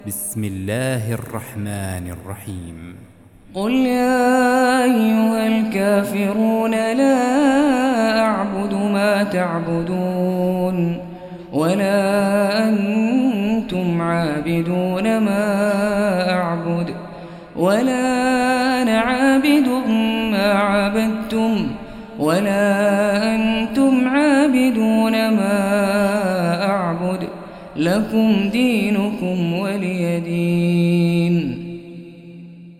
بسم الله الرحمن الرحيم. قل يا أيها الكافرون لا أعبد ما تعبدون ولا أنتم عابدون ما أعبد ولا أنا عابد ما عبدتم ولا أنتم عابدون ما أعبد لكم دينكم ولي دين.